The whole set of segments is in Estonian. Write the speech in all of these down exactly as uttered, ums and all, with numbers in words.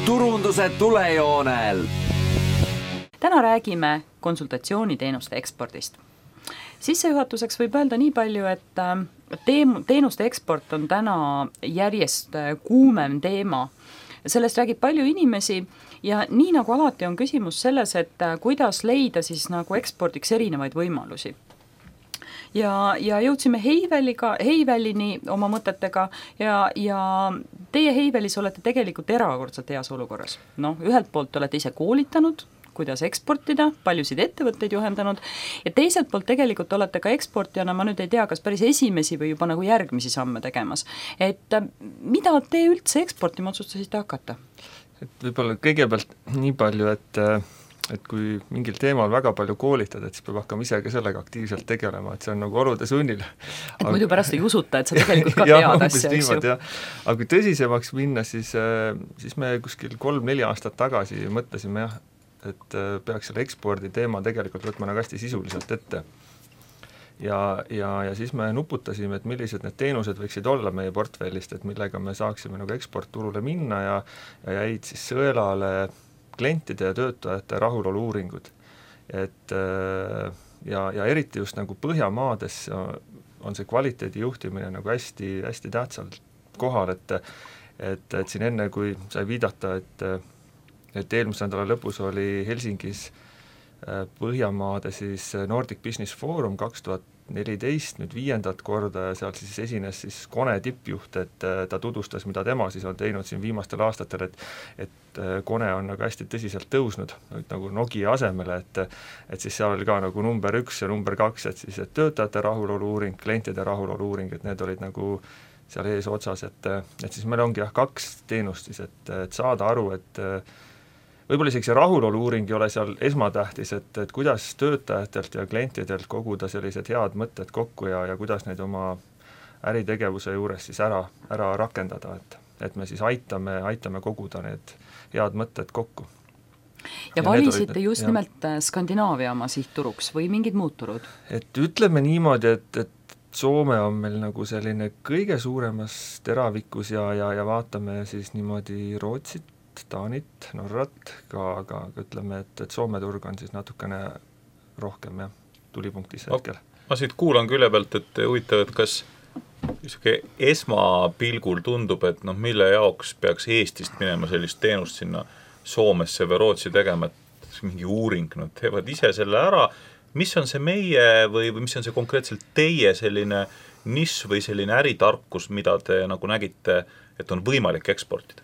turunduse tulejoonel. Täna räägime konsultatsiooniteenuste ekspordist. Sissejuhatuseks võib öelda nii palju, et teem- teenuste eksport on täna järjest kuumem teema. Sellest räägib palju inimesi ja nii nagu alati on küsimus selles, et kuidas leida siis nagu ekspordiks erinevaid võimalusi. Ja, ja jõudsime Heiveliga, Heivellini oma mõtetega ja, ja teie Heivelis olete tegelikult erakordselt heas olukorras. No, ühelt poolt olete ise koolitanud, kuidas eksportida, paljusid ettevõtteid juhendanud ja teiselt poolt tegelikult olete ka eksportijana, ma nüüd ei tea, kas päris esimesi või juba nagu järgmisi samme tegemas. Et mida te üldse eksportima otsustasite hakata? Et võib-olla kõigepealt nii palju, et et kui mingil teemal väga palju koolitad, et siis peab hakkama ise ka sellega aktiivselt tegelema, et see on nagu olude sunnil. Et aga... muidu pärast ei usuta, et sa tegelikult ka tead asja, eks ju. Aga kui tõsisemaks minna, siis, siis me kuskil kolm-neli aastat tagasi mõtlesime jah, et peaks selle ekspordi teema tegelikult võtma nagu hästi sisuliselt ette. Ja, ja, ja siis me nuputasime, et millised need teenused võiksid olla meie portfellist, et millega me saaksime nagu eksportturule minna ja, ja jäid siis sõelale klientide ja töötajate rahulolu uuringud. Et, ja, ja eriti just nagu Põhjamaades on see kvaliteedi juhtimine nagu hästi, hästi tähtsal kohal, et, et, et siin enne, kui sai viidata, et, et eelmise nädala lõpus oli Helsingis Põhjamaade siis Nordic Business Forum kaks tuhat neliteist, nüüd viiendat korda ja seal siis esines siis Kone tippjuht, et ta tutvustas, mida tema siis on teinud siin viimastel aastatel, et, et Kone on nagu hästi tõsiselt tõusnud nagu Nokia asemele, et, et siis seal oli ka nagu number üks ja number kaks, et siis et töötajate rahulolu uuring, klientide rahulolu uuring, et need olid nagu seal ees otsas, et, et siis meil ongi jah kaks teenust siis, et, et saada aru, et võib-olla isegi see rahulolu uuring ei ole seal esmatähtis, et, et kuidas töötajatelt ja klientidelt koguda sellised head mõtted kokku ja, ja kuidas neid oma äritegevuse juures siis ära, ära rakendada, et, et me siis aitame, aitame koguda need head mõtted kokku. Ja, ja valisite need, just ja. nimelt Skandinaavia oma sihtturuks või mingid muud turud? Et ütleme niimoodi, et, et Soome on meil nagu selline kõige suuremas teravikus ja, ja, ja vaatame siis niimoodi Rootsit, Taanit, Norrat, ka, aga ütleme, et, et Soome turg on siis natukene rohkem jah, tulipunktis hetkel. Ma siit kuulan külje pealt, et huvitav, et kas esmapilgul tundub, et noh, mille jaoks peaks Eestist minema sellist teenust sinna Soomesse või Rootsi tegema, et mingi uuring, no teevad ise selle ära, mis on see meie või, või mis on see konkreetselt teie selline nišš või selline äritarkus, mida te nagu nägite, et on võimalik eksportida?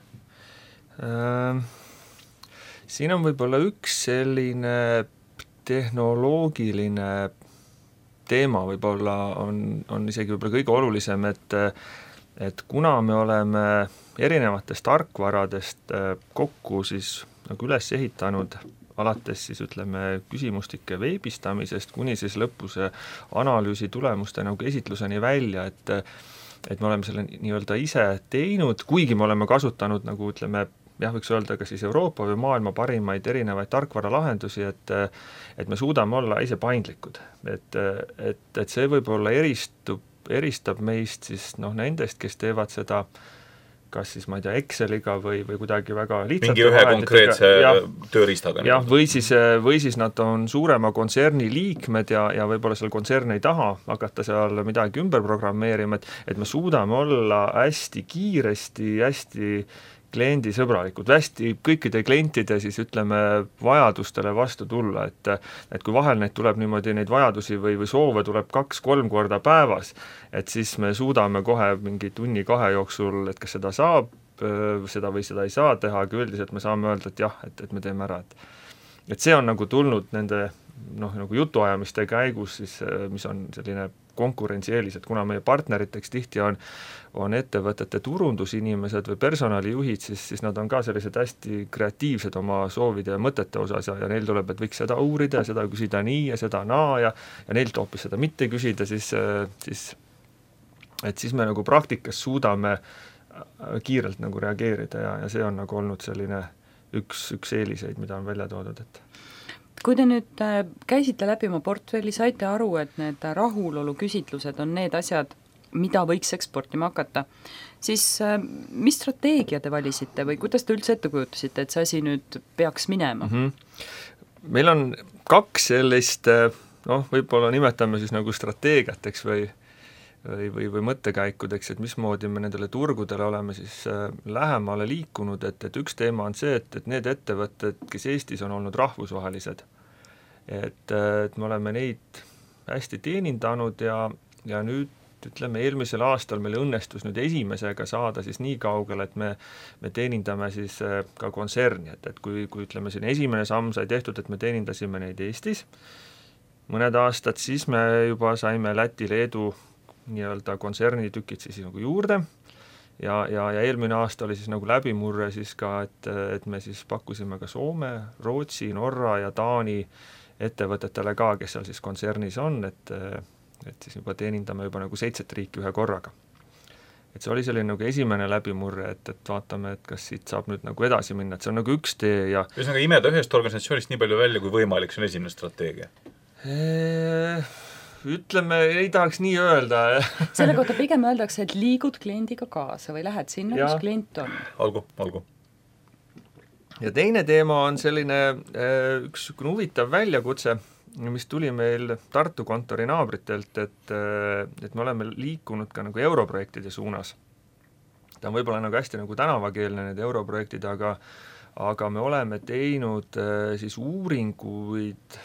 Siin on võib-olla üks selline tehnoloogiline teema võib-olla on, on isegi võib-olla kõige olulisem, et, et kuna me oleme erinevatest tarkvaradest kokku siis nagu üles ehitanud alates siis ütleme küsimustike veebistamisest kuni siis lõpuse analüüsi tulemuste nagu esitluseni välja, et, et me oleme selle nii-öelda ise teinud, kuigi me oleme kasutanud nagu ütleme jah, võiks öelda ka siis Euroopa või maailma parimaid erinevaid tarkvaralahendusi, et, et me suudame olla ise paindlikud. Et, et, et see võib-olla eristub, eristab meist siis noh, nendest, kes teevad seda kas siis ma ei tea Exceliga või, või kuidagi väga lihtsalt mingi ühe konkreetse ja, tööriistaga. Jah, või siis, või siis nad on suurema kontserni liikmed ja, ja võib-olla seal kontsern ei taha hakata seal midagi ümber programmeerima, et, et me suudame olla hästi kiiresti, hästi kliendisõbralikud, hästi kõikide klientide siis ütleme vajadustele vastu tulla, et, et kui vahel neid tuleb niimoodi neid vajadusi või, või soove tuleb kaks-kolm korda päevas, et siis me suudame kohe mingi tunni kahe jooksul, et kas seda saab, seda või seda ei saa teha, aga üldiselt me saame öelda, et jah, et, et me teeme ära. Et, et see on nagu tulnud nende noh, nagu jutuajamiste käigus, siis, mis on selline konkurentsieelis, et kuna meie partneriteks tihti on, on ettevõtete turundusinimesed või personalijuhid, siis, siis nad on ka sellised hästi kreatiivsed oma soovide ja mõtete osas ja, ja neil tuleb, et võiks seda uurida ja seda küsida nii ja seda naa ja, ja neilt hoopis seda mitte küsida, siis, siis, et siis me nagu praktikas suudame kiirelt nagu reageerida ja, ja see on nagu olnud selline üks, üks eeliseid, mida on välja toodud, et kui te nüüd käisite läbi oma portfelli, saite aru, et need rahulolu küsitlused on need asjad, mida võiks eksportima hakata, siis mis strateegia te valisite või kuidas te üldse ette kujutasite, et see asi nüüd peaks minema? Mm-hmm. Meil on kaks sellist, noh, võib-olla nimetame siis nagu strateegiateks või või, või, või mõttekäikudeks, et mismoodi me nendele turgudele oleme siis lähemale liikunud, et, et üks teema on see, et, et need ettevõtted, kes Eestis on olnud rahvusvahelised, et, et me oleme neid hästi teenindanud ja, ja nüüd ütleme, eelmisel aastal meil õnnestus nüüd esimesega saada siis nii kaugele, et me, me teenindame siis ka kontserni, et, et kui, kui ütleme, siin esimene samm sai tehtud, et me teenindasime neid Eestis, mõned aastad siis me juba saime Läti, Leedu nii-öelda kontsernitükid siis nagu juurde ja, ja, ja eelmine aasta oli siis nagu läbimurre siis ka, et, et me siis pakkusime ka Soome, Rootsi, Norra ja Taani ettevõtetele ka, kes seal siis kontsernis on, et, et siis juba teenindame juba nagu seitset riiki ühe korraga. Et see oli selline nagu esimene läbimurre, et, et vaatame, et kas siit saab nüüd nagu edasi minna, et see on nagu üks tee ja ühesõnaga imeda ühest organisatsioonist nii palju välja kui võimalik, see on esimene strateegia? Eee... ütleme, ei tahaks nii öelda. Selle kohta pigem öeldakse, et liigud kliendiga kaasa või lähed sinna, kus klient on. Olgu, olgu. Ja teine teema on selline üks huvitav väljakutse, mis tuli meil Tartu kontori naabritelt, et, et me oleme liikunud ka nagu europrojektide suunas. Ta on võib-olla nagu hästi nagu tänavakeelne need europrojektid, aga, aga me oleme teinud siis uuringuid,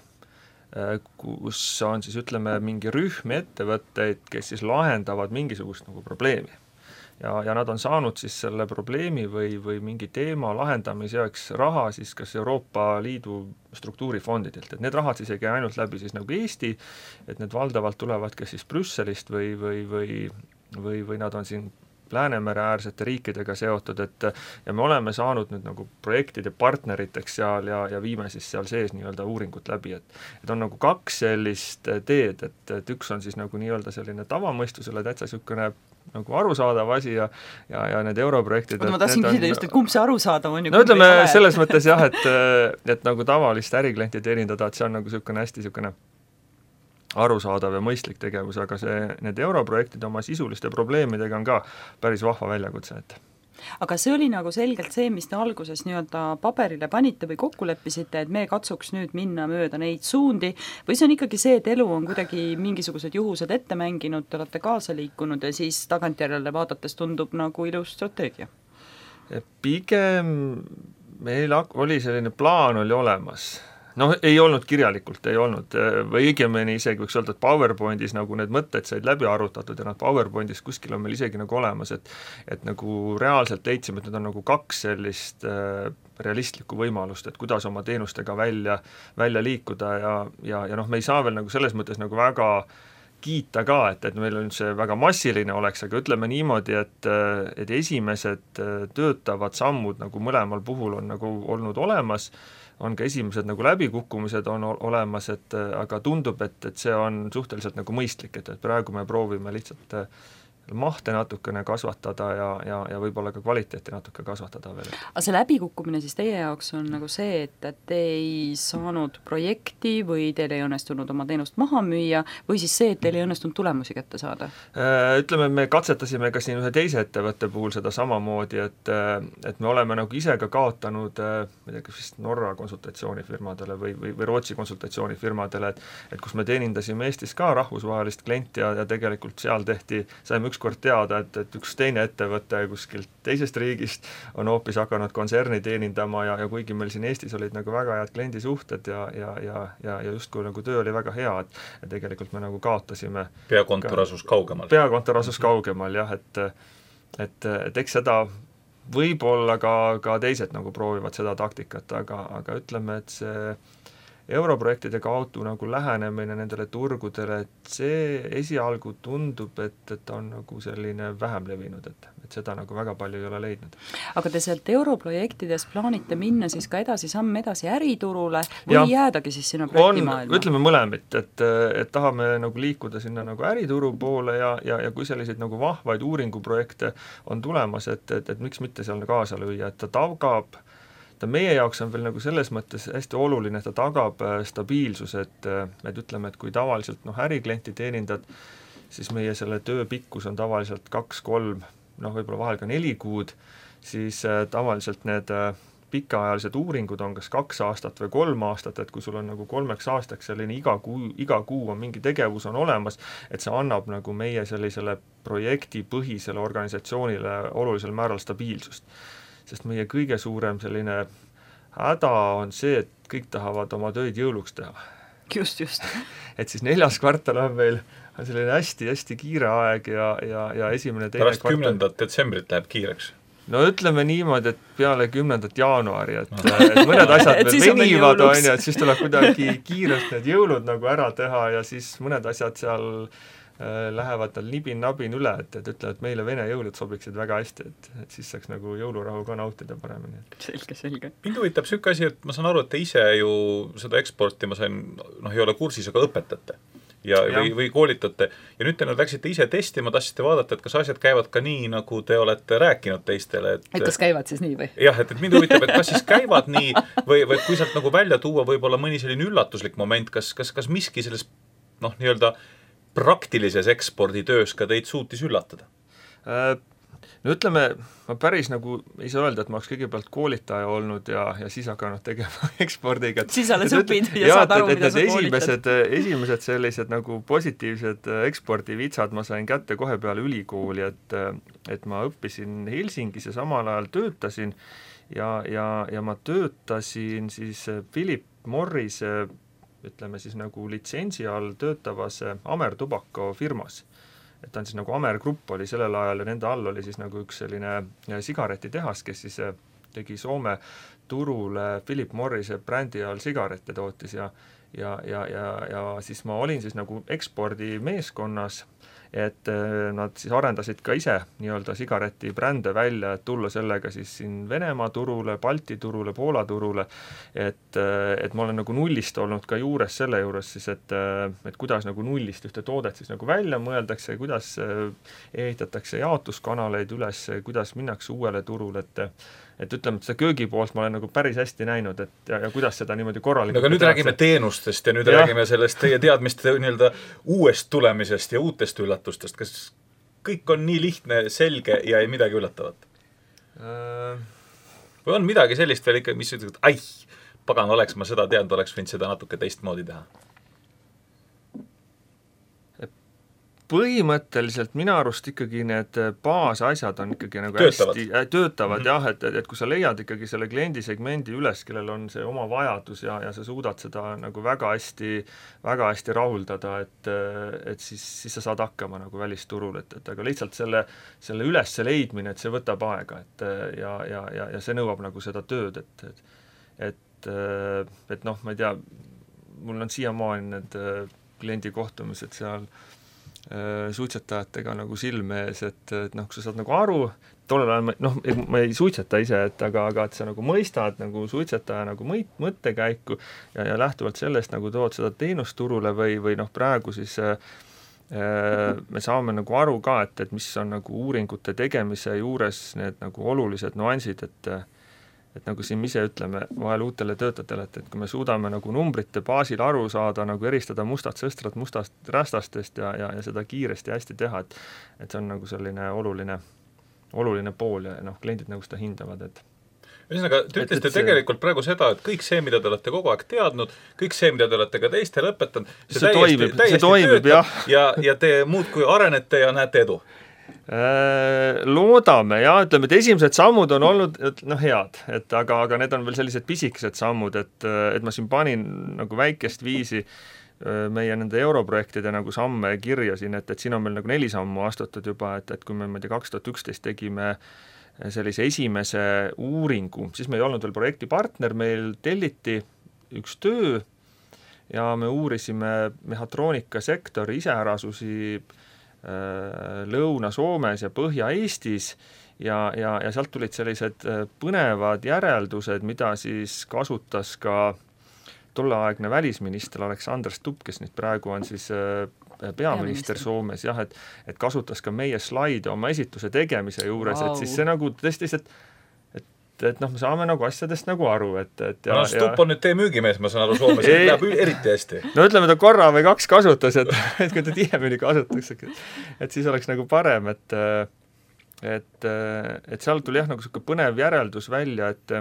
kus on siis ütleme mingi rühm ettevõtteid, kes siis lahendavad mingisugust nagu probleemi. Ja, ja nad on saanud siis selle probleemi või, või mingi teema lahendamiseks raha siis kas Euroopa Liidu struktuurifondidelt, et need rahad siis ei käi ainult läbi siis nagu Eesti, et need valdavalt tulevad kas siis Brüsselist või, või, või, või, või nad on siin Läänemere äärsete riikidega seotud, et ja me oleme saanud nüüd nagu projektide partneriteks seal ja, ja viime siis seal sees nii-öelda uuringut läbi, et, et on nagu kaks sellist teed, et, et üks on siis nagu nii-öelda selline tavamõistusele täitsa niisugune nagu arusaadav asi ja, ja, ja need europrojektid ma tahtsin küsida just, et kumb see arusaadav on? No ütleme selles mõttes jah, et, et nagu tavalist äriklienti teenindada, et see on nagu niisugune hästi niisugune arusaadav ja mõistlik tegevus, aga see, need europrojektid oma sisuliste probleemidega on ka päris vahva väljakutse, et aga see oli nagu selgelt see, mis te alguses nii-öelda paberile panite või kokku leppisite, et me katsuks nüüd minna mööda neid suundi, või see on ikkagi see, et elu on kuidagi mingisugused juhused ette mänginud, te olete kaasa liikunud ja siis tagantjärele vaadates tundub nagu ilus strateegia? Pigem meil oli selline plaan oli olemas. Noh, ei olnud kirjalikult, ei olnud, või õigemini isegi võiks öelda, et PowerPointis nagu need mõtted said läbi arutatud ja nad PowerPointis kuskil on meil isegi nagu olemas, et, et nagu reaalselt leidsime, et need on nagu kaks sellist äh, realistlikku võimalust, et kuidas oma teenustega välja, välja liikuda ja, ja, ja noh, me ei saa veel nagu selles mõttes nagu väga kiita ka, et, et meil on see väga massiline oleks, aga ütleme niimoodi, et, et esimesed töötavad sammud nagu mõlemal puhul on nagu olnud olemas, on ka esimesed nagu läbikukkumised on olemas, et aga tundub, et, et see on suhteliselt nagu mõistlik, et, et praegu me proovime lihtsalt mahte natukene kasvatada ja, ja, ja võib-olla ka kvaliteeti natuke kasvatada veel. Aga see läbikukkumine siis teie jaoks on nagu see, et, et te ei saanud projekti või teil ei õnnestunud oma teenust maha müüa või siis see, et teil ei õnnestunud tulemusi kätte saada? Ütleme, me katsetasime ka siin ühe teise ettevõtte puhul seda samamoodi, et, et me oleme nagu ise ka kaotanud ma ei tea, kas vist Norra konsultatsioonifirmadele või, või, või Rootsi konsultatsioonifirmadele, et, et kus me teenindasime Eestis ka rahvusvahelist klienti ja, ja tegelikult seal tehti, saime üks kord teada, et, et üks teine ettevõte kuskilt teisest riigist on hoopis hakanud kontserni teenindama ja, ja kuigi meil siin Eestis olid nagu väga head kliendisuhted ja, ja, ja, ja, ja justkui nagu töö oli väga hea, et, et tegelikult me nagu kaotasime. Peakontor asus kaugemal. Peakontor asus kaugemal, jah, et, et, et eks seda võib-olla ka, ka teised nagu proovivad seda taktikat, aga, aga ütleme, et see europrojektide kaudu nagu lähenemine nendele turgudele, et see esialgu tundub, et, et on nagu selline vähem levinud, et, et seda nagu väga palju ei ole leidnud. Aga te sealt europrojektides plaanite minna siis ka edasi samm edasi äriturule või ja, jäädagi siis sinna projektimaailma? Ütleme mõlemit, et, et tahame nagu liikuda sinna nagu ärituru poole ja, ja, ja kui selliseid nagu vahvaid uuringuprojekte on tulemas, et, et, et miks mitte seal kaasa lüüa, et ta tagab ta meie jaoks on veel nagu selles mõttes hästi oluline, et ta tagab stabiilsus, et, et ütleme, et kui tavaliselt noh, äriklienti teenindad, siis meie selle töö pikkus on tavaliselt kaks-kolm, noh võib-olla vahel ka neli kuud, siis tavaliselt need pikaajalised uuringud on kas kaks aastat või kolm aastat, et kui sul on nagu kolmeks aastaks selline iga kuu, iga kuu on mingi tegevus on olemas, et see annab nagu meie sellisele projektipõhisele organisatsioonile olulisel määral stabiilsust. Sest meie kõige suurem selline häda on see, et kõik tahavad oma töid jõuluks teha. Just, just. Et siis neljas kvartal on meil on selline hästi-hästi kiire aeg ja, ja, ja esimene teine pärast kümnendat detsembrit läheb kiireks. No ütleme niimoodi, et peale kümnendat jaanuari, et, et mõned asjad veel venivad, on ja et siis tuleb kuidagi kiirelt need jõulud nagu ära teha ja siis mõned asjad seal äh, lähevad tal nibin-nabin üle, et, et ütle, et meile vene jõulud sobiksid väga hästi, et, et siis saaks nagu jõulurahu ka nautida paremini. Selge, selge. Mind huvitab sükke asi, et ma saan aru, et te ise ju seda eksporti, ma sain, noh, ei ole kursis, aga õpetate. Ja, ja. Või, või koolitate. Ja nüüd te nüüd läksite ise testima, tahtsite vaadata, et kas asjad käivad ka nii, nagu te olete rääkinud teistele. Et, et kas käivad siis nii või? Jah, et, et mind huvitab, et kas siis käivad nii või, või kui sealt nagu välja tuua võib-olla mõni selline üllatuslik moment, kas, kas, kas miski selles noh, nii-öelda praktilises eksporditöös ka teid suutis üllatada? Äh, no ütleme, ma päris nagu ei saa öelda, et ma oleks kõigepealt koolitaja olnud ja, ja siis hakanud tegema ekspordiga. Siis alles õpid ja, ja saad aru, mida sa koolitad. Esimesed sellised nagu positiivsed ekspordivitsad ma sain kätte kohe peale ülikooli, et, et ma õppisin Helsingis ja samal ajal töötasin ja, ja, ja ma töötasin siis Philip Morris, ütleme siis nagu litsentsi all töötavas Amer Tobacco firmas. Et ta on siis nagu Amer Grupp oli sellel ajal ja nende all oli siis nagu üks selline sigaretitehas, kes siis tegi Soome turule Philip Morrise brändi all sigarette tootis ja, ja, ja, ja, ja siis ma olin siis nagu ekspordimeeskonnas, et nad siis arendasid ka ise nii-öelda sigareti brände välja, et tulla sellega siis siin Venemaa turule, Balti turule, Poola turule, et, et ma olen nagu nullist olnud ka juures selle juures siis, et, et kuidas nagu nullist ühte toodet siis nagu välja mõeldakse, kuidas ehitatakse jaotuskanaleid üles, kuidas minnakse uuele turule, et et ütleme, et seda köögipoolt ma olen nagu päris hästi näinud, et ja, ja kuidas seda niimoodi korralikult no, aga nüüd räägime teenustest ja nüüd ja. räägime sellest teie teadmiste nii-öelda uuest tulemisest ja uutest üllatustest. Kas kõik on nii lihtne, selge ja ei midagi üllatavat? Äh... Või on midagi sellist veel ikka, mis ütleb, et ai, pagan, oleks ma seda teadnud, oleks võinud seda natuke teistmoodi teha? Põhimõtteliselt minu arust ikkagi need baasasjad on ikkagi nagu töötavad. hästi äh, töötavad mm -hmm. jah, et, et, et kui sa leiad ikkagi selle kliendisegmendi üles, kellel on see oma vajadus ja, ja sa suudad seda nagu väga hästi, väga hästi rahuldada, et, et siis, siis sa saad hakkama nagu välisturul, et, et aga lihtsalt selle, selle üles leidmine, et see võtab aega, et ja, ja, ja, ja see nõuab nagu seda tööd, et, et, et, et noh, ma ei tea, mul on siiamaani need kliendi kohtumised seal suitsetajatega nagu silme ees, et, et noh, kui sa saad nagu aru, tollel ajal, noh, ma ei suitseta ise, et aga, aga et sa nagu mõistad nagu suitsetaja nagu mõt, mõttekäiku ja, ja lähtuvalt sellest nagu tood seda teenusturule või, või noh, praegu siis äh, me saame nagu aru ka, et, et mis on nagu uuringute tegemise juures need nagu olulised nuansid, et et nagu siin ise ütleme vahel uutele töötajatele, et, et kui me suudame nagu numbrite baasil aru saada, nagu eristada mustat sõstrat mustast rästastest ja, ja, ja seda kiiresti hästi teha, et, et see on nagu selline oluline, oluline pool ja noh, kliendid nagu seda hindavad, et ühesõnaga, te ütlesite tegelikult see... praegu seda, et kõik see, mida te olete kogu aeg teadnud, kõik see, mida te olete ka teistele õpetanud, see, see täiesti, toimib, täiesti see toimib, töötab ja, ja te muudkui arenete ja näete edu. Loodame, jah, ütleme, et esimesed sammud on olnud noh, head, et aga, aga need on veel sellised pisikesed sammud, et, et ma siin panin nagu väikest viisi meie nende europrojektide nagu samme kirjasin, et, et siin on meil nagu neli sammu astutud juba, et, et kui me, ma tea, kaks tuhat üksteist tegime sellise esimese uuringu, siis me ei olnud veel projektipartner, meil telliti üks töö ja me uurisime mehhatroonika sektori iseärasusi Lõuna-Soomes ja Põhja-Eestis ja, ja, ja sealt tulid sellised põnevad järeldused, mida siis kasutas ka tolleaegne välisminister Alexander Stubb, kes nüüd praegu on siis peaminister Soomes, jah, et, et kasutas ka meie slaide oma esituse tegemise juures, wow. Et siis see nagu tõesti, et, et et noh, me saame nagu asjadest nagu aru, et, et ja, no Stupp on nüüd teie müügimees, ma saan aru, Soomes ei, läheb eriti hästi. No ütleme, ta korra või kaks kasutas, et, et kui ta tihemini kasutatakse, et siis oleks nagu parem, et et, et seal tuli jah nagu selline põnev järeldus välja, et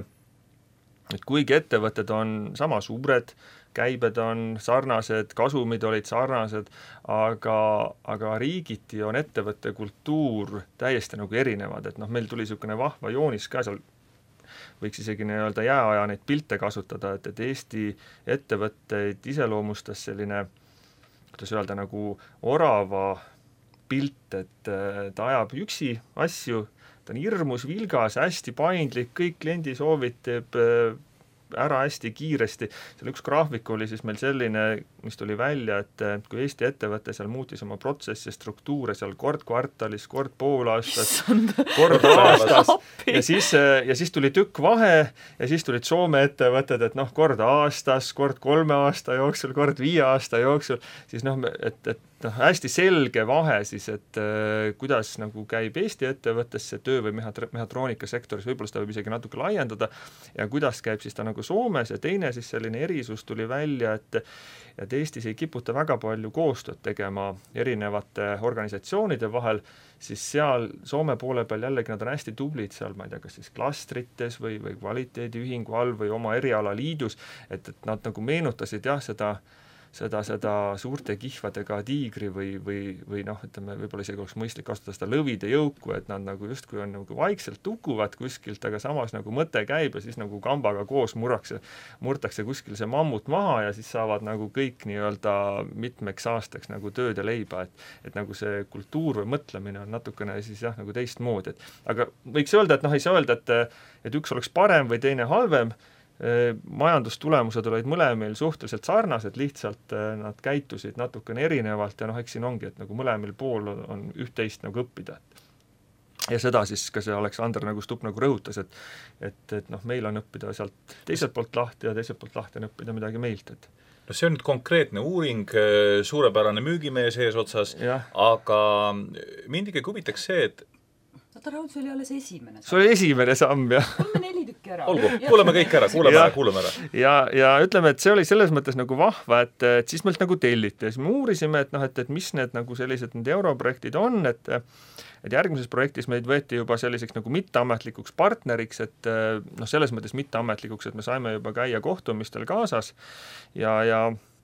et kuigi ettevõtted on sama suured, käibed on sarnased, kasumid olid sarnased, aga, aga riigiti on ettevõtte kultuur täiesti nagu erinevad, et noh, meil tuli niisugune vahva joonis ka seal, võiks isegi nii-öelda jääaja neid pilte kasutada, et, et Eesti ettevõtteid iseloomustas selline, kuidas öelda, nagu orava pilt, et ta ajab üksi asju, ta on hirmus vilgas, hästi paindlik, kõik kliendi soovid teeb ära hästi kiiresti. Seal üks graafik oli siis meil selline, mis tuli välja, et kui Eesti ettevõte seal muutis oma protsessi struktuure seal kord kvartalis, kord poolaastas, kord aastas ja siis, ja siis tuli tükk vahe ja siis tulid Soome ettevõtted, et noh, kord aastas, kord kolme aasta jooksul, kord viie aasta jooksul, siis noh, et, et noh, hästi selge vahe siis, et äh, kuidas nagu käib Eesti ettevõttes see töö või mehhatroonika sektoris, võib-olla seda võib isegi natuke laiendada ja kuidas käib siis ta nagu Soomes ja teine siis selline erisus tuli välja, et et Eestis ei kiputa väga palju koostööd tegema erinevate organisatsioonide vahel, siis seal Soome poole peal jällegi nad on hästi tublid seal, ma ei tea, kas siis klastrites või, või kvaliteediühingu all või oma erialaliidus, et, et nad nagu meenutasid jah, seda seda, seda suurte kihvadega tiigri või, või, või noh, ütleme, võib-olla isegi oleks mõistlik kasutada seda lõvide jõuku, et nad nagu justkui on nagu vaikselt tukuvad kuskilt, aga samas nagu mõte käib ja siis nagu kambaga koos murrakse, murtakse kuskil see mammut maha ja siis saavad nagu kõik nii-öelda mitmeks aastaks nagu tööd ja leiba, et, et nagu see kultuur või mõtlemine on natukene siis jah, nagu teistmoodi, et aga võiks öelda, et noh, ei saa öelda, et, et üks oleks parem või teine halvem, majandustulemused olid mõlemil suhteliselt sarnased, lihtsalt nad käitusid natukene erinevalt ja noh, eks siin ongi, et nagu mõlemil pool on üht-teist nagu õppida. Ja seda siis ka see Aleksander nagu Stupp nagu rõhutas, et, et, et noh, meil on õppida sealt teiselt poolt lahti ja teiselt poolt lahti on õppida midagi meilt. Et. No see on nüüd konkreetne uuring, suurepärane müügimees ees otsas, ja. Aga mind ikkagi huvitaks see, et Oota, Raud, see oli alles esimene samm. See oli esimene samm, jah. Kuuleme neli tükki ära. Olgu, kuuleme kõik ära, kuuleme ära, kuuleme ära. Ja, ja ütleme, et see oli selles mõttes nagu vahva, et, et siis meilt nagu telliti ja siis me uurisime, et noh, et, et mis need nagu sellised need europrojektid on, et et järgmises projektis meid võeti juba selliseks nagu mitteametlikuks partneriks, et noh, selles mõttes mitteametlikuks, et me saime juba käia kohtumistel kaasas ja, ja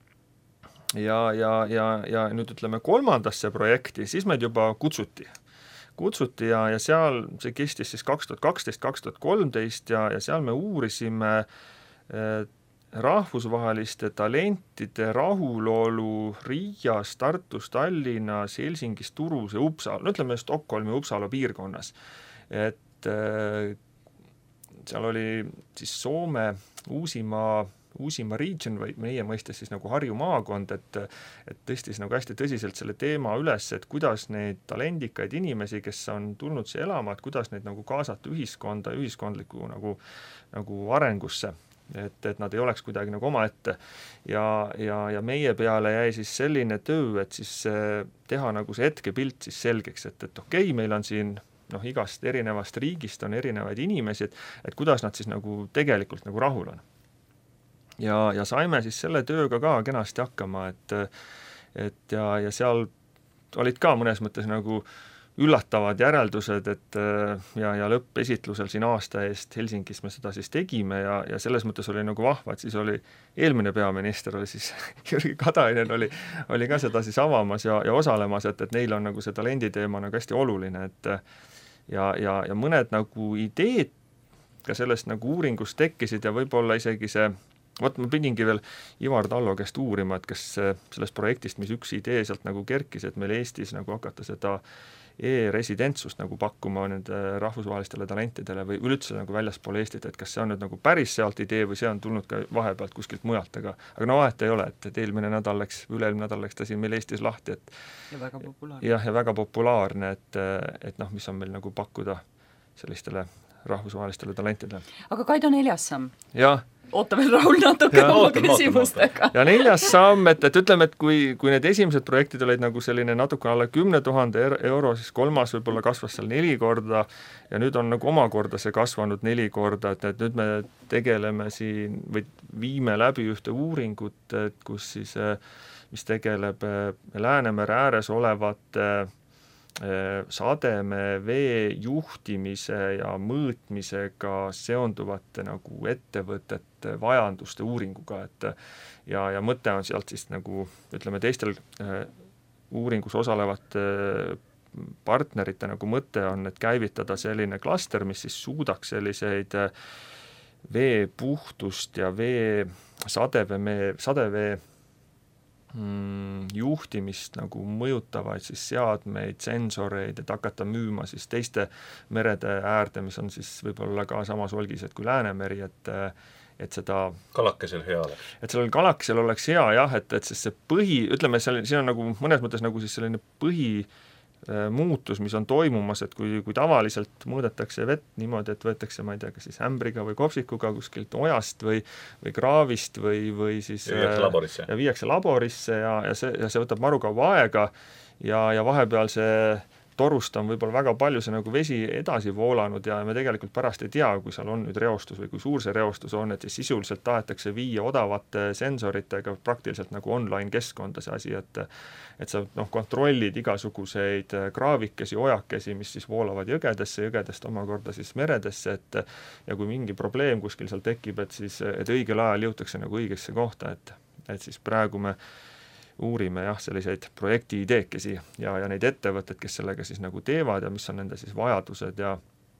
ja, ja, ja, ja nüüd ütleme kolmandasse projekti, siis meid juba kutsuti kutsuti ja, ja seal see kestis siis kaks tuhat kaksteist kaks tuhat kolmteist ja, ja seal me uurisime eh, rahvusvaheliste talentide rahulolu Riias, Tartus, Tallinnas, Helsingis, Turus ja Uppsala, no ütleme Stockholmi ja Uppsala piirkonnas. Et eh, seal oli siis Soome Uusimaa Uusimaa region või meie mõistes siis nagu Harju maakond, et, et tõstis nagu hästi tõsiselt selle teema üles, et kuidas neid talendikaid inimesi, kes on tulnud siia elama, et kuidas neid nagu kaasata ühiskonda, ühiskondliku nagu, nagu arengusse, et, et nad ei oleks kuidagi nagu omaette. Ja, ja, ja meie peale jäi siis selline töö, et siis teha nagu see hetkepilt siis selgeks, et, et okei, okay, meil on siin noh, igast erinevast riigist on erinevaid inimesi, et, et kuidas nad siis nagu tegelikult nagu rahul on. Ja, ja saime siis selle tööga ka kenasti hakkama, et, et ja, ja seal olid ka mõnes mõttes nagu üllatavad järeldused, et ja, ja lõppesitlusel siin aasta eest Helsingis me seda siis tegime ja, ja selles mõttes oli nagu vahva, et siis oli eelmine peaminister oli siis Jürgi Katainen oli, oli ka seda siis avamas ja, ja osalemas, et, et neil on nagu see talenditeema nagu hästi oluline, et ja, ja, ja mõned nagu ideed ka sellest nagu uuringust tekkisid ja võib-olla isegi see vot ma pidingi veel Ivar Tallo käest uurima, et kas sellest projektist, mis üks idee sealt nagu kerkis, et meil Eestis nagu hakata seda e-residentsust nagu pakkuma nende rahvusvahelistele talentidele või üldse nagu väljaspool Eestit, et kas see on nüüd nagu päris sealt idee või see on tulnud ka vahepealt kuskilt mujalt, aga, aga no vahet ei ole, et, et eelmine nädal läks, üle-eelmine nädal läks ta siin meil Eestis lahti, et ja väga populaarne. jah, ja väga populaarne, et, et noh, mis on meil nagu pakkuda sellistele rahvusvahelistele talentidele. Aga Kaido neljas samm? Jah. oota veel Raul natuke Ja, oma ootan, küsimustega. ja neljas samm, et, et ütleme, et kui, kui need esimesed projektid olid nagu selline natuke alla kümne tuhande euro, siis kolmas võib-olla kasvas seal neli korda ja nüüd on nagu omakorda see kasvanud neli korda, et, et nüüd me tegeleme siin või viime läbi ühte uuringut, et kus siis, mis tegeleb Läänemere ääres olevate sademe vee juhtimise ja mõõtmisega seonduvate nagu ettevõtete vajanduste uuringuga, et ja, ja mõte on sealt siis nagu ütleme teistel äh, uuringus osalevate partnerite nagu mõte on, et käivitada selline klaster, mis siis suudaks selliseid vee puhtust ja vee sadevee, sadevee juhtimist nagu mõjutavaid siis seadmeid, sensoreid, et hakata müüma siis teiste merede äärde, mis on siis võib-olla ka samas olgised kui Läänemeri, et et seda kalakesel hea oleks. Et sellel kalakesel oleks hea jah, et, et siis see põhi, ütleme, siin on nagu mõnes mõttes nagu siis selline põhi muutus, mis on toimumas, et kui, kui tavaliselt mõõdetakse vett niimoodi, et võetakse, ma ei tea, kas siis ämbriga või kopsikuga kuskilt ojast või, või kraavist või, või siis ja viiakse laborisse ja, viiakse laborisse ja, ja, see, ja see võtab maru kaua aega ja, ja vahepeal see torust on võib-olla väga palju see nagu vesi edasi voolanud ja me tegelikult pärast ei tea, kui seal on nüüd reostus või kui suur see reostus on, et siis sisuliselt tahetakse viia odavate sensoritega praktiliselt nagu online keskkonda see asi, et et sa noh, kontrollid igasuguseid kraavikesi, ojakesi, mis siis voolavad jõgedesse, jõgedest omakorda siis meredesse, et ja kui mingi probleem kuskil seal tekib, et siis et õigel ajal jõutakse nagu õigesse kohta, et, et siis praegu me uurime jah, selliseid projekti ideekesi ja, ja neid ettevõtted, kes sellega siis nagu teevad ja mis on nende siis vajadused ja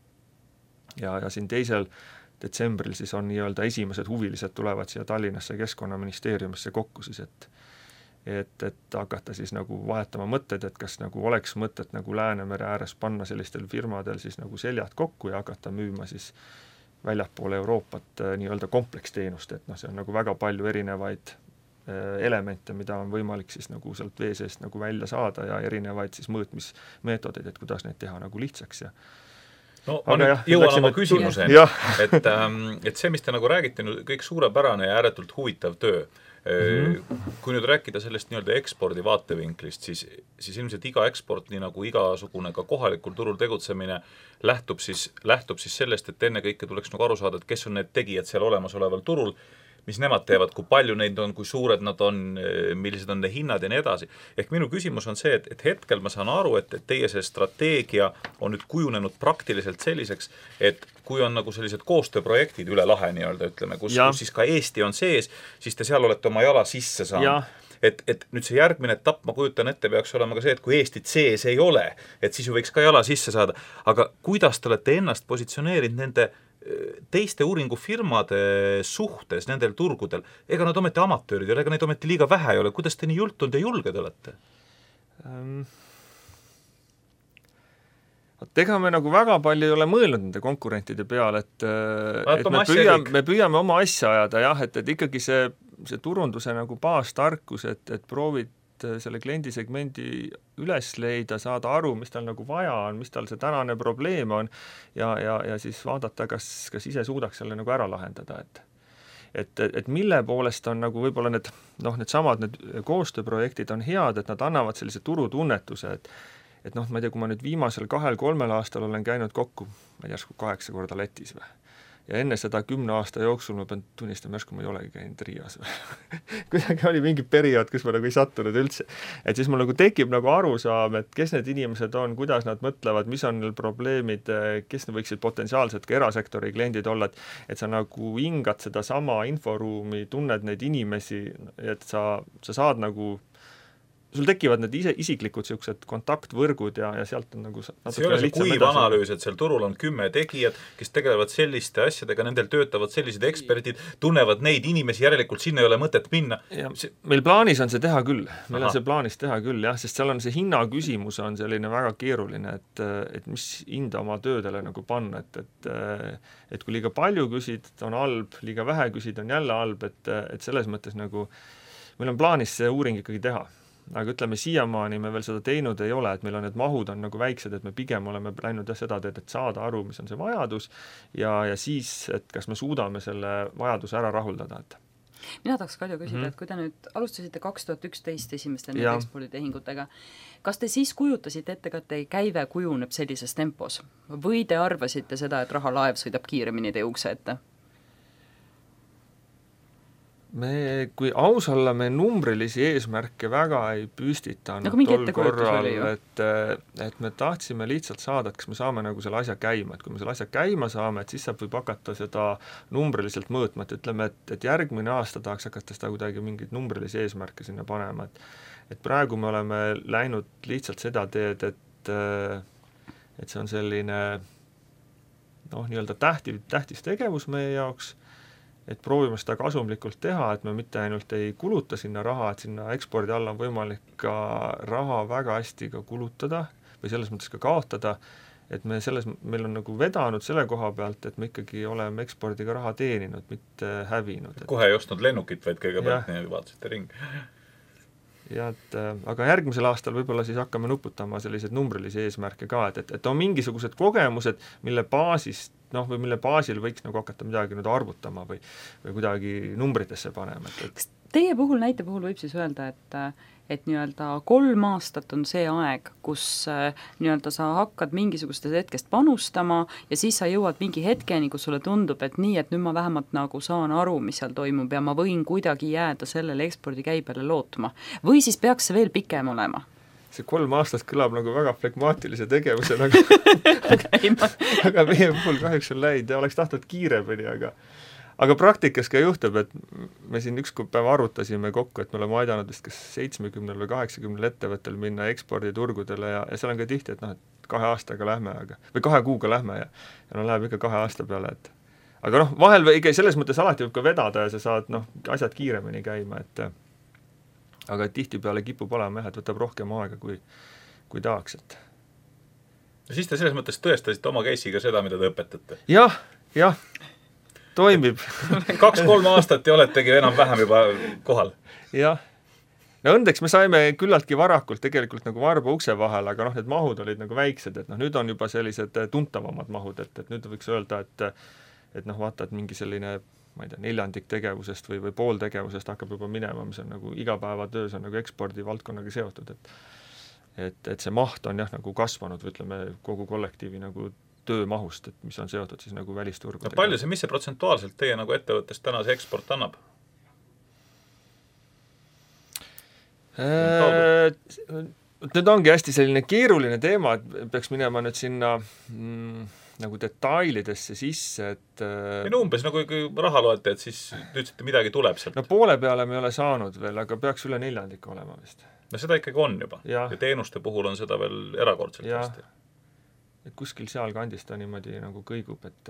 ja, ja siin teisel detsembril siis on nii-öelda esimesed huvilised tulevad siia Tallinnasse Keskkonnaministeeriumisse kokku siis, et et, et hakata siis nagu vahetama mõtted, et kas nagu oleks mõtet nagu Läänemere ääres panna sellistel firmadel siis nagu seljad kokku ja hakata müüma siis väljapoole Euroopat nii-öelda kompleksteenust, et noh, see on nagu väga palju erinevaid elemente, mida on võimalik siis nagu sealt vee seest nagu välja saada ja erinevaid siis mõõtmismeetodeid, et kuidas neid teha nagu lihtsaks ja no ma nüüd jah, jõuan oma küsimuseni, et, ähm, et see, mis te nagu räägite, kõik suurepärane ja ääretult huvitav töö. Mm-hmm. Kui nüüd rääkida sellest nii-öelda ekspordi vaatevinklist, siis, siis ilmselt iga eksport, nii nagu igasugune ka kohalikul turul tegutsemine, lähtub siis, lähtub siis sellest, et enne kõike tuleks nagu aru saada, et kes on need tegijad seal olemasoleval turul, mis nemad teevad, kui palju neid on, kui suured nad on, millised on need hinnad ja nii edasi. Ehk minu küsimus on see, et, et hetkel ma saan aru, et, et teie see strateegia on nüüd kujunenud praktiliselt selliseks, et kui on nagu sellised koostööprojektid üle lahe nii-öelda, ütleme, kus, kus siis ka Eesti on sees, siis te seal olete oma jala sisse saanud. Et, et nüüd see järgmine etapp, ma kujutan ette, peaks olema ka see, et kui Eestit sees ei ole, et siis ju võiks ka jala sisse saada. Aga kuidas te olete ennast positsioneerinud nende teiste uuringufirmade suhtes nendel turgudel, ega nad ometi amatöörid, ega neid ometi liiga vähe ei ole, kuidas te nii jultunud ja julged olete? Um, ega me nagu väga palju ei ole mõelnud nende konkurentide peale, et, et me, püüame, me püüame oma asja ajada jah, et, et ikkagi see, see turunduse nagu baastarkus, et, et proovid selle kliendisegmendi üles leida, saada aru, mis tal nagu vaja on, mis tal see tänane probleem on ja, ja, ja siis vaadata, kas, kas ise suudaks selle nagu ära lahendada, et et, et mille poolest on nagu võib-olla need, noh, need samad need koostööprojektid on head, et nad annavad sellise turutunnetuse, et et noh, ma ei tea, kui ma nüüd viimasel kahel-kolmel aastal olen käinud kokku, ma ei järsku kaheksa korda Lätis või ja enne seda kümne aasta jooksul ma pean tunnistama, järsku ma ei olegi käinud Riias kuidagi oli mingi periood, kus ma nagu ei sattunud üldse. Et siis mul nagu tekib nagu arusaam, et kes need inimesed on, kuidas nad mõtlevad, mis on neil probleemid, kes võiksid potentsiaalselt ka erasektori kliendid olla, et, et sa nagu hingad seda sama inforuumi, tunned neid inimesi, et sa, sa saad nagu sul tekivad need ise isiklikud siuksed kontaktvõrgud ja, ja sealt on nagu see ei ole see kuiv analüüs, et seal turul on kümme tegijad, kes tegelevad selliste asjadega, nendel töötavad sellised eksperdid, tunnevad neid inimesi, järelikult sinna ei ole mõtet minna. See... meil plaanis on see teha küll, meil Aha. on see plaanis teha küll, jah, sest seal on see hinna küsimus on selline väga keeruline, et, et mis hinda oma töödele nagu panna, et, et, et kui liiga palju küsid, on halb, liiga vähe küsid, on jälle halb, et, et selles mõttes nagu meil on plaanis see uuring ikkagi teha. aga ütleme, siiamaani me veel seda teinud ei ole, et meil on need mahud on nagu väiksed, et me pigem oleme läinud jah seda teed, et saada aru, mis on see vajadus ja, ja siis, et kas me suudame selle vajaduse ära rahuldada, et mina tahaks Kalju küsida, mm-hmm. et kui te nüüd alustasite kaks tuhat üksteist esimeste nüüd eksporditehingutega, kas te siis kujutasite ette, ka teie käive kujuneb sellises tempos või te arvasite seda, et rahalaev sõidab kiiremini teie ukse ette? Me, kui aus olla, me numbrilisi eesmärke väga ei püstitanud nagu tol korral, et, et me tahtsime lihtsalt saada, et kas me saame nagu selle asja käima, et kui me selle asja käima saame, et siis saab võib hakata seda numbriliselt mõõtma, et ütleme, et, et järgmine aasta tahaks hakata seda kuidagi mingeid numbrilisi eesmärke sinna panema, et, et praegu me oleme läinud lihtsalt seda teed, et, et see on selline noh, nii-öelda tähti, tähtis tegevus meie jaoks, et proovime seda kasumlikult teha, et me mitte ainult ei kuluta sinna raha, et sinna ekspordi alla on võimalik ka raha väga hästi ka kulutada või selles mõttes ka kaotada, et me selles, meil on nagu vedanud selle koha pealt, et me ikkagi oleme ekspordiga raha teeninud, mitte hävinud. Kohe ei ostnud lennukit, vaid kõigepealt nii vaatasite ring. Ja, et, aga järgmisel aastal võib-olla siis hakkame nuputama selliseid numbrilisi eesmärke ka, et, et, et on mingisugused kogemused, mille baasist noh, või mille baasil võiks nagu hakata midagi nüüd arvutama või, või kuidagi numbritesse panema. Et, et... Kas teie puhul, näite puhul võib siis öelda, et, et nii-öelda kolm aastat on see aeg, kus nii-öelda sa hakkad mingisugustest hetkest panustama ja siis sa jõuad mingi hetkeni, kus sulle tundub, et nii, et nüüd ma vähemalt nagu saan aru, mis seal toimub ja ma võin kuidagi jääda sellele ekspordikäibele lootma. Või siis peaks see veel pikem olema? See kolm aastat kõlab nagu väga flegmaatilise tegevuse, nagu aga meie puhul kahjuks on läinud ja oleks tahtnud kiiremini, aga aga praktikas ka juhtub, et me siin ükskord päeva arutasime kokku, et me oleme aidanud vist kas seitsmekümnel või kaheksakümnel ettevõttel minna eksporditurgudele ja, ja seal on ka tihti, et noh, et kahe aastaga lähme, aga, või kahe kuuga lähme ja, ja no läheb ikka kahe aasta peale, et aga noh, vahel või selles mõttes alati võib ka vedada ja sa saad noh, asjad kiiremini käima, et aga tihtipeale kipub olema jah, et võtab rohkem aega, kui, kui tahaks, et ja siis te selles mõttes tõestasite oma case'iga seda, mida te õpetate? Jah, jah, toimib. Kaks-kolm aastat ja oletegi enam-vähem juba kohal. Jah. No õndeks me saime küllaltki varakult tegelikult nagu varba ukse vahel, aga noh, need mahud olid nagu väiksed, et noh, nüüd on juba sellised tuntavamad mahud, et, et nüüd võiks öelda, et, et noh, vaata, et mingi selline ma ei tea, neljandik tegevusest või, või pool tegevusest hakkab juba minema, mis on nagu igapäevatöös on nagu ekspordi valdkonnaga seotud, et et, et see maht on jah nagu kasvanud või ütleme kogu kollektiivi nagu töömahust, et mis on seotud siis nagu välisturgudega. No palju see, mis see protsentuaalselt teie nagu ettevõttest täna see eksport annab? Nüüd ongi hästi selline keeruline teema, et peaks minema nüüd sinna mm, nagu detailidesse sisse, et ja no umbes nagu kui raha loete, et siis ütlesite midagi tuleb sealt. No poole peale me ei ole saanud veel, aga peaks üle neljandik olema vist. No seda ikkagi on juba. Ja, ja teenuste puhul on seda veel erakordselt ja, hästi. Et kuskil seal kandis ta niimoodi nagu kõigub, et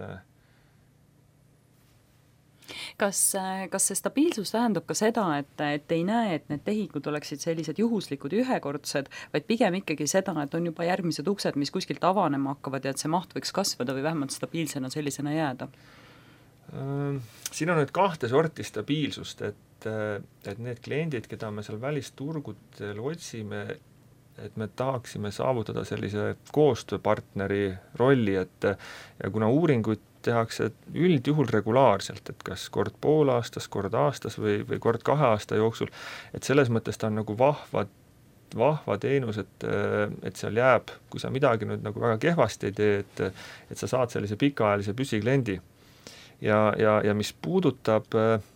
Kas, kas see stabiilsus tähendab ka seda, et, et ei näe, et need tehingud oleksid sellised juhuslikud ühekordsed, vaid pigem ikkagi seda, et on juba järgmised uksed, mis kuskilt avanema hakkavad ja et see maht võiks kasvada või vähemalt stabiilsena sellisena jääda? Siin on nüüd kahte sorti stabiilsust, et, et need kliendid, keda me seal välisturgudel otsime, et me tahaksime saavutada sellise koostööpartneri rolli, et ja kuna uuringuid tehakse üldjuhul regulaarselt, et kas kord pool aastas, kord aastas või, või kord kahe aasta jooksul, et selles mõttes ta on nagu vahva, vahva teenus, et, et seal jääb, kui sa midagi nüüd nagu väga kehvasti ei tee, et, et sa saad sellise pikaajalise püsikliendi. Ja, ja, ja mis puudutab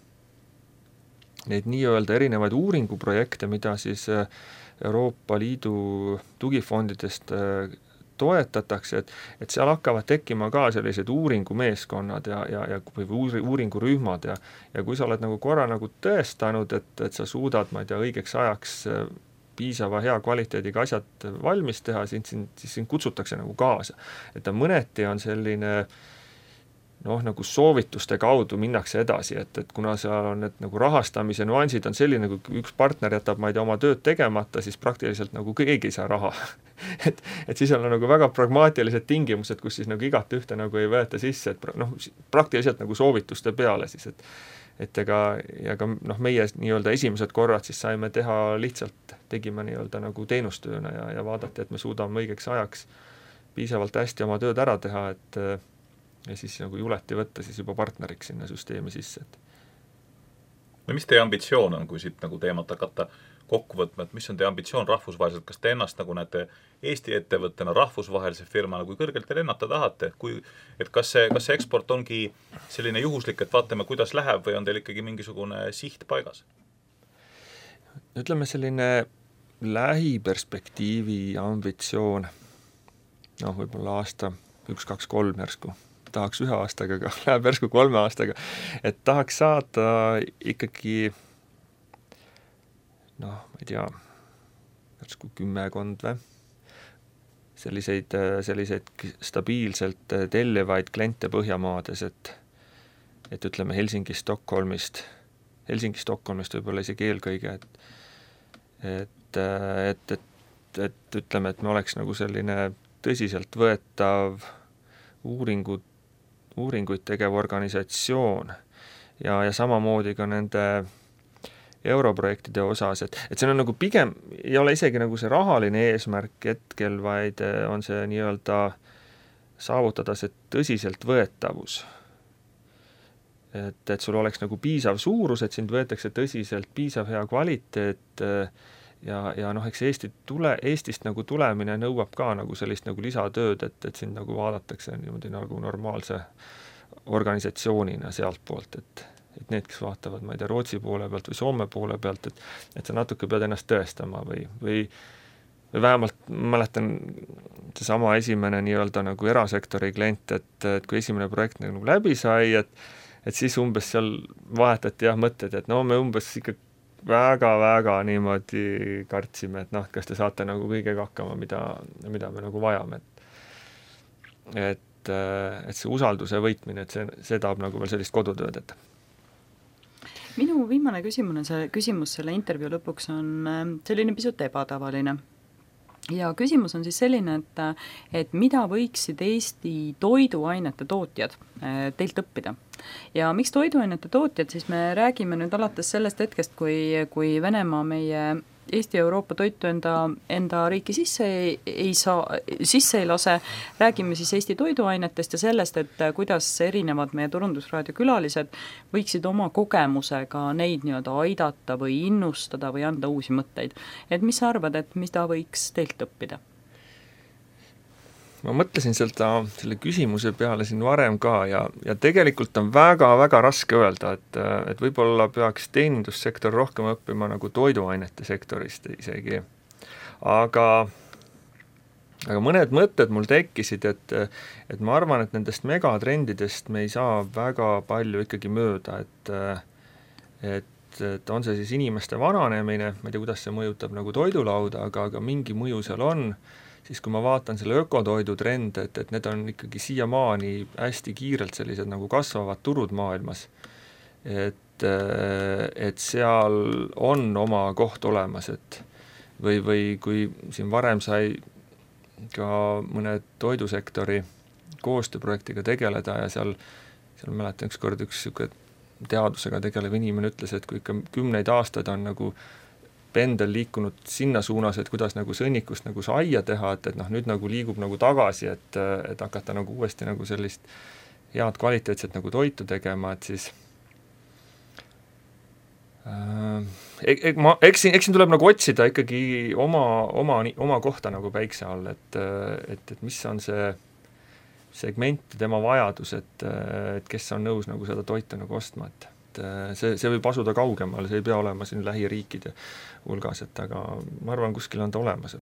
neid nii-öelda erinevaid uuringuprojekte, mida siis Euroopa Liidu tugifondidest toetatakse, et, et seal hakkavad tekkima ka sellised uuringumeeskonnad ja, ja, ja või uuringurühmad ja, ja kui sa oled nagu korra nagu tõestanud, et, et sa suudad, ma ei tea, õigeks ajaks piisava hea kvaliteediga asjad valmis teha, siis sind kutsutakse nagu kaasa. Et mõneti on selline noh, nagu soovituste kaudu minnakse edasi, et, et kuna seal on need nagu rahastamise nüansid on selline, kui üks partner jätab, ma ei tea, oma tööd tegemata, siis praktiliselt nagu keegi ei saa raha. et, et siis on nagu väga pragmaatilised tingimused, kus siis nagu igat ühte nagu ei võeta sisse, et noh, praktiliselt nagu soovituste peale siis, et et ega, ja ka noh, meie nii-öelda esimesed korrad siis saime teha lihtsalt, tegime nii-öelda nagu teenustööna ja, ja vaadati, et me suudame õigeks ajaks piisavalt hästi oma tööd ära teha, et ja siis nagu juleti võtta siis juba partneriks sinna süsteemi sisse, et no mis teie ambitsioon on, kui siit nagu teemat hakata kokku võtma, et mis on teie ambitsioon rahvusvaheliselt, kas te ennast nagu näete Eesti ettevõttena, rahvusvahelise firmana, kui kõrgelt te lennata tahate, kui, et kas see, kas see eksport ongi selline juhuslik, et vaatame, kuidas läheb või on teil ikkagi mingisugune siht paigas? Ütleme selline lähiperspektiivi ambitsioon, noh, võib-olla aasta üks, kaks, kolm järsku, tahaks ühe aastaga, aga läheb järsku kolme aastaga, et tahaks saada ikkagi noh, ma ei tea, järsku kümmekond või, selliseid, selliseid stabiilselt tellivaid kliente Põhjamaades, et et ütleme Helsingist, Stockholmist, Helsingist, Stockholmist võib-olla isegi eelkõige, et et, et, et, et ütleme, et me oleks nagu selline tõsiselt võetav uuringud, uuringuid tegev organisatsioon ja, ja samamoodi ka nende europrojektide osas, et, et see on nagu pigem, ei ole isegi nagu see rahaline eesmärk hetkel, vaid on see nii-öelda saavutada see tõsiselt võetavus. Et, et sul oleks nagu piisav suurus, et sind võetakse tõsiselt, piisav hea kvaliteet ja, ja noh, eks Eesti tule, Eestist nagu tulemine nõuab ka nagu sellist nagu lisatööd, et, et sind nagu vaadatakse niimoodi nagu normaalse organisatsioonina sealt poolt, et et need, kes vaatavad, ma ei tea, Rootsi poole pealt või Soome poole pealt, et, et sa natuke pead ennast tõestama või, või, või vähemalt mäletan seesama esimene nii-öelda nagu erasektori klient, et, et kui esimene projekt nagu läbi sai, et, et siis umbes seal vahetati jah mõtted, et no me umbes ikka väga-väga niimoodi kartsime, et noh, kas te saate nagu kõigega hakkama, mida, mida me nagu vajame, et et, et see usalduse võitmine, et see, see tahab nagu veel sellist kodutööd, et minu viimane küsimus, see küsimus selle intervjuu lõpuks on selline pisut ebatavaline. Ja küsimus on siis selline, et, et mida võiksid Eesti toiduainete tootjad teilt õppida? Ja miks toiduainete tootjad, siis me räägime nüüd alates sellest hetkest, kui, kui Venemaa meie Eesti ja Euroopa toitu enda, enda riiki sisse ei, ei saa, sisse ei lase, räägime siis Eesti toiduainetest ja sellest, et kuidas erinevad meie turundusraadio külalised võiksid oma kogemusega neid nii-öelda aidata või innustada või anda uusi mõtteid. Et mis sa arvad, et mis ta võiks teilt õppida? Ma mõtlesin seda, selle küsimuse peale siin varem ka ja, ja tegelikult on väga-väga raske öelda, et, et võib-olla peaks teenindussektor rohkem õppima nagu toiduainete sektorist isegi. Aga, aga mõned mõtted mul tekkisid, et, et ma arvan, et nendest megatrendidest me ei saa väga palju ikkagi mööda, et, et, et on see siis inimeste vananemine, ma ei tea, kuidas see mõjutab nagu toidulauda, aga, aga mingi mõju seal on, siis kui ma vaatan selle ökotoidu trende, et, et need on ikkagi siiamaani hästi kiirelt sellised nagu kasvavad turud maailmas, et, et seal on oma koht olemas, et või, või kui siin varem sai ka mõne toidusektori koostööprojektiga tegeleda ja seal, seal mäletan ükskord üks siuke teadusega tegelev inimene ütles, et kui ikka kümneid aastaid on nagu pendel liikunud sinna suunas, et kuidas nagu sõnnikust nagu saia teha, et, et noh, nüüd nagu liigub nagu tagasi, et, et hakata nagu uuesti nagu sellist head kvaliteetset nagu toitu tegema, et siis äh, ek, ma, eks, eks siin tuleb nagu otsida ikkagi oma, oma, oma kohta nagu päikse all, et, et, et mis on see segment, tema vajadus, et, et kes on nõus nagu seda toitu nagu ostma, et see, see võib asuda kaugemal, see ei pea olema siin lähiriikide hulgas, et aga ma arvan, kuskil on ta olemas.